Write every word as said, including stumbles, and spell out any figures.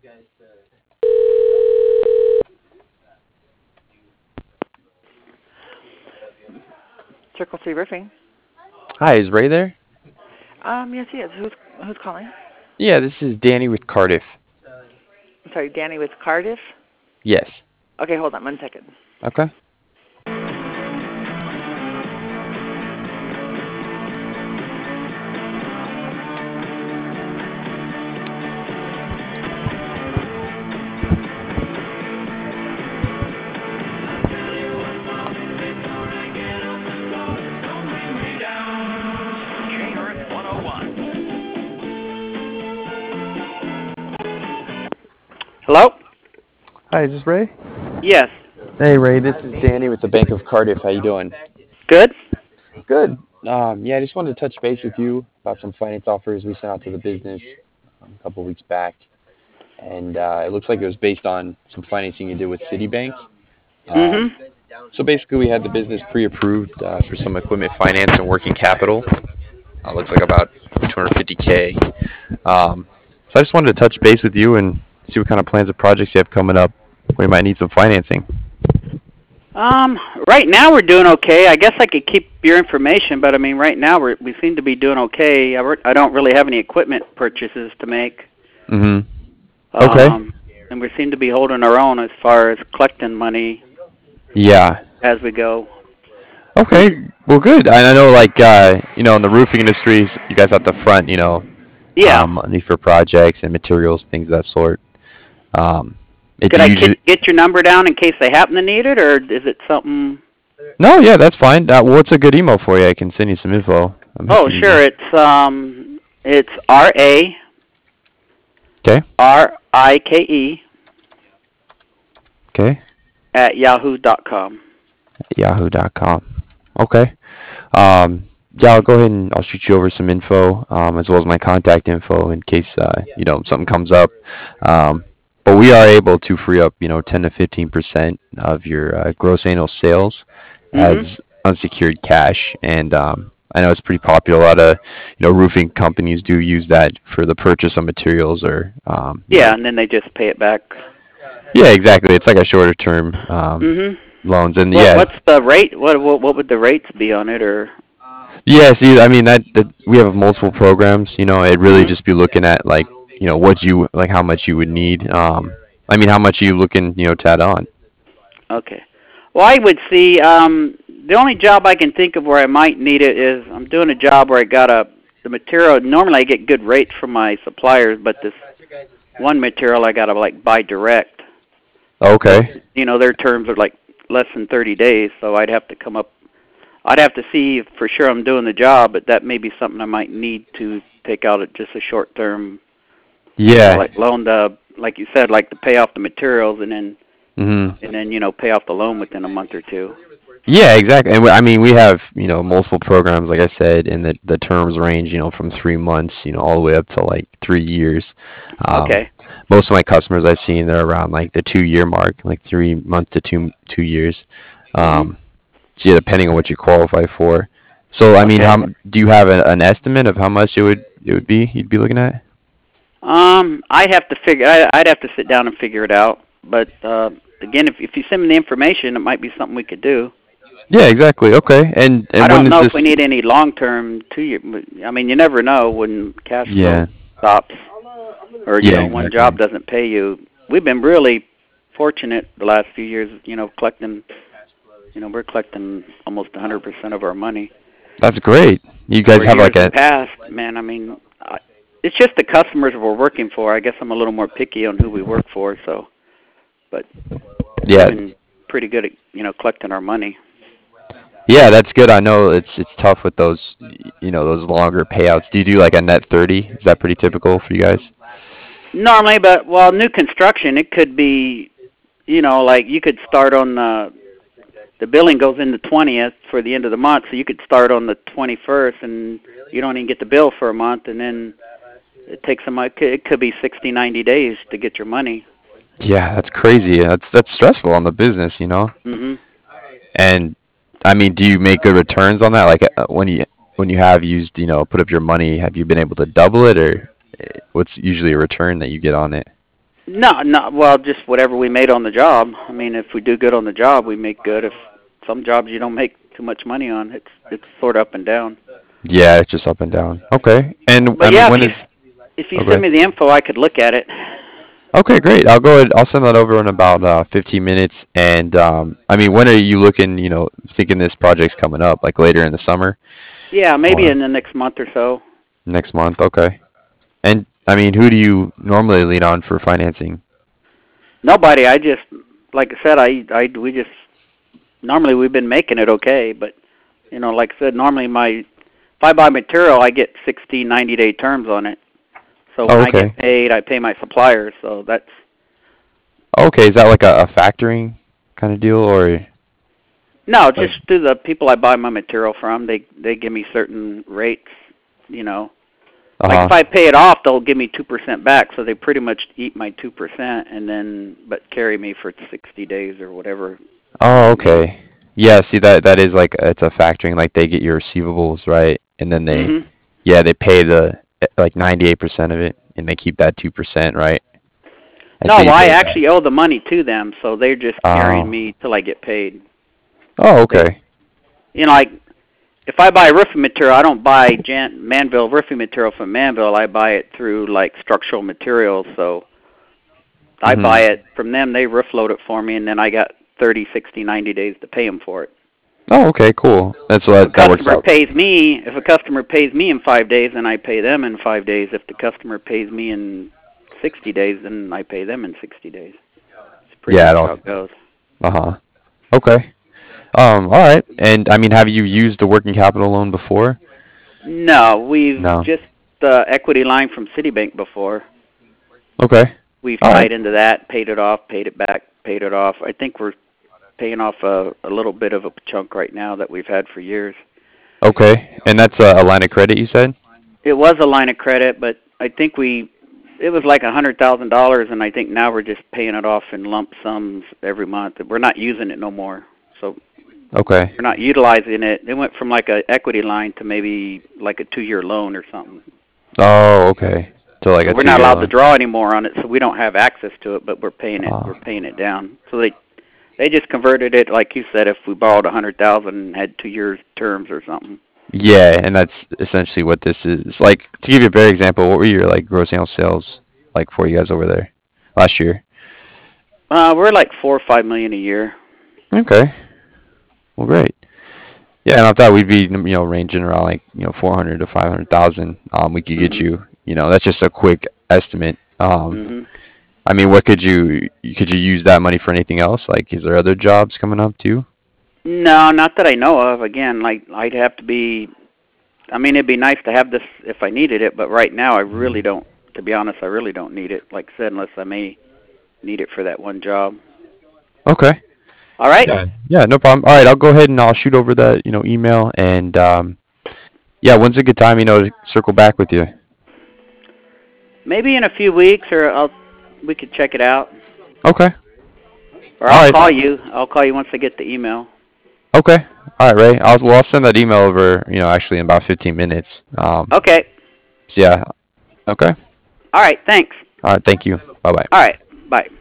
Circle C Roofing. Hi, is Ray there? Um, yes, he is. Who's who's calling? Yeah, this is Danny with Cardiff. I'm sorry, Danny with Cardiff. Yes. Okay, hold on one second. Okay. Hello? Hi, is this Ray? Yes. Hey, Ray, this is Danny with the Bank of Cardiff. How you doing? Good? Good. Um, yeah, I just wanted to touch base with you about some finance offers we sent out to the business um, a couple of weeks back. And uh, it looks like it was based on some financing you did with Citibank. Um, Mm-hmm. so basically, we had the business pre-approved uh, for some equipment finance and working capital. Uh, looks like about two hundred fifty K. Um, so I just wanted to touch base with you and see what kind of plans and projects you have coming up where you might need some financing. Um, right now we're doing okay. I guess I could keep your information, but I mean, right now we we seem to be doing okay. I, re- I don't really have any equipment purchases to make. Mm-hmm. Okay. Um, and we seem to be holding our own as far as collecting money. Yeah. As we go. Okay. Well, good. I know, like, uh, you know, in the roofing industry, you guys at the front, you know, Yeah. um, money for projects and materials, things of that sort. Um, it Could I usually... get, get your number down in case they happen to need it, or is it something? No, yeah, that's fine. Uh, what's a good email for you? I can send you some info. I'm Oh, sure. It's um, it's R A. Okay. R I K E. Okay. At yahoo dot com. yahoo dot com. Okay. Um, yeah, I'll go ahead and I'll shoot you over some info, um, as well as my contact info in case, uh, you know, something comes up. Um, but we are able to free up, you know, ten to fifteen percent of your uh, gross annual sales Mm-hmm. as unsecured cash. And um, I know it's pretty popular. A lot of, you know, roofing companies do use that for the purchase of materials or, um, yeah, know, and then they just pay it back. Yeah, exactly. It's like a shorter term um, Mm-hmm. loans. And Well, yeah. what's the rate? What, what what would the rates be on it, or? Yeah, see, I mean that, that we have multiple programs. You know, it'd really Mm-hmm. just be looking at like, you know, what you like, how much you would need. Um, I mean, how much are you looking, you know, to add on? Okay. Well, I would see. Um, the only job I can think of where I might need it is I'm doing a job where I got a the material. Normally, I get good rates from my suppliers, but this one material I got to like buy direct. Okay. So, you know, their terms are like less than thirty days, so I'd have to come up. I'd have to see if for sure I'm doing the job, but that may be something I might need to take out at just a short term. Yeah. You know, like loan the, like you said, like to pay off the materials and then Mhm. and then you know pay off the loan within a month or two. Yeah, exactly. And we, I mean, we have, you know, multiple programs, like I said, and the the terms range, you know, from three months, you know, all the way up to like three years. Um, Okay. Most of my customers I've seen, they're around like the two year mark, like three months to two two years. Um, Mm-hmm. So yeah, depending on what you qualify for. So I mean, Okay. how do you have a, an estimate of how much it would it would be you'd be looking at? Um, I have to figure. I, I'd have to sit down and figure it out. But uh, again, if if you send me the information, it might be something we could do. Yeah, exactly. Okay. And and I when don't is know this? if we need any long term two year. I mean, you never know when cash Yeah. flow stops, or you Yeah, know, one exactly. job doesn't pay you. We've been really fortunate the last few years. You know, collecting. You know, we're collecting almost one hundred percent of our money. That's great. You guys Where have years like a. past, man. I mean, I, it's just the customers we're working for. I guess I'm a little more picky on who we work for. So, but Yeah. we've been pretty good at you know collecting our money. Yeah, that's good. I know it's it's tough with those, you know, those longer payouts. Do you do like a net thirty? Is that pretty typical for you guys? Normally, but well, new construction, it could be, you know, like you could start on the the billing goes in the twentieth for the end of the month, so you could start on the twenty-first, and you don't even get the bill for a month, and then it takes a month. It could be sixty, ninety days to get your money. Yeah, that's crazy. That's that's stressful on the business, you know. Mhm. And I mean, do you make good returns on that? Like uh, when you when you have used, you know, put up your money, have you been able to double it, or uh, what's usually a return that you get on it? No, no. Well, just whatever we made on the job. I mean, if we do good on the job, we make good. If some jobs you don't make too much money on, it's it's sort of up and down. Yeah, it's just up and down. Okay. And I But mean, yeah, if when you is? if you send Okay. me the info, I could look at it. Okay, great. I'll go ahead. I'll send that over in about uh, fifteen minutes. And um, I mean, when are you looking? You know, thinking this project's coming up, like later in the summer Yeah, maybe or in the next month or so. next month? Okay. And I mean, who do you normally lean on for financing? Nobody. I just like I said, I I we just normally we've been making it okay, but you know, like I said, normally my if I buy material, I get sixty, ninety day terms on it. So when Oh, I get okay. paid, I pay my suppliers. So that's Okay, is that like a, a factoring kind of deal or no, just like? through the people I buy my material from. They they give me certain rates. You know, like if Uh-huh. I pay it off, they'll give me two percent back. So they pretty much eat my two percent and then but carry me for sixty days or whatever. You know Oh, what I mean? okay. Yeah, see that that is like it's a factoring, like they get your receivables, right? And then they Mhm. yeah, they pay the eh, like ninety-eight percent of it and they keep that two percent, right? No, Until well, you I pay it back. actually owe the money to them, so they're just carrying Oh. me till I get paid. Oh, They, okay. you know, like if I buy roofing material, I don't buy Jan- Manville roofing material from Manville. I buy it through like structural materials. So I buy Mhm. it from them. They roof load it for me, and then I got thirty, sixty, ninety days to pay them for it. Oh, okay, cool. That's If a what that works customer out. pays me, if a customer pays me in five days, then I pay them in five days. If the customer pays me in sixty days, then I pay them in sixty days. It's pretty Yeah, it much all. how it goes. Uh-huh. Okay. Um, all right. And I mean, have you used the working capital loan before? No, we've No. just the equity line from Citibank before. Okay. We've All right. tied into that, paid it off, paid it back, paid it off. I think we're paying off a, a little bit of a chunk right now that we've had for years. Okay. And that's a, a line of credit, you said? It was a line of credit, but I think we it was like a hundred thousand dollars, and I think now we're just paying it off in lump sums every month. We're not using it no more, so Okay. we're not utilizing it. It went from like a equity line to maybe like a two-year loan or something. Oh, okay. So like So a we're not two-year allowed to loan. draw anymore on it, so we don't have access to it, but we're paying it. Uh, We're paying it down. So they they just converted it, like you said, if we borrowed a hundred thousand and had two years terms or something. yeah, and that's essentially what this is. Like, to give you a better example, what were your like gross annual sales like for you guys over there last year? Uh, we're like four or five million a year. Okay. Well, great. Yeah, and I thought we'd be, you know, ranging around like, you know, four hundred to five hundred thousand. Um, we could get Mhm. you, you know, that's just a quick estimate. Um, Mhm. I mean, what could you could you use that money for anything else? Like, is there other jobs coming up too? No, not that I know of. Again, like I'd have to be. I mean, it'd be nice to have this if I needed it, but right now I really don't. To be honest, I really don't need it. Like I said, unless I may need it for that one job. Okay. All right. Yeah. Yeah, no problem. All right, I'll go ahead and I'll shoot over that, you know, email and um, yeah, when's a good time, you know, to circle back with you? Maybe in a few weeks, or I'll we could check it out, Okay. or All I'll right. call you. I'll call you once I get the email. Okay. All right, Ray. I'll well, I'll send that email over, you know, actually in about fifteen minutes. Um, Okay. so yeah. Okay. All right. Thanks. All right. Thank you. Bye bye. All right. Bye.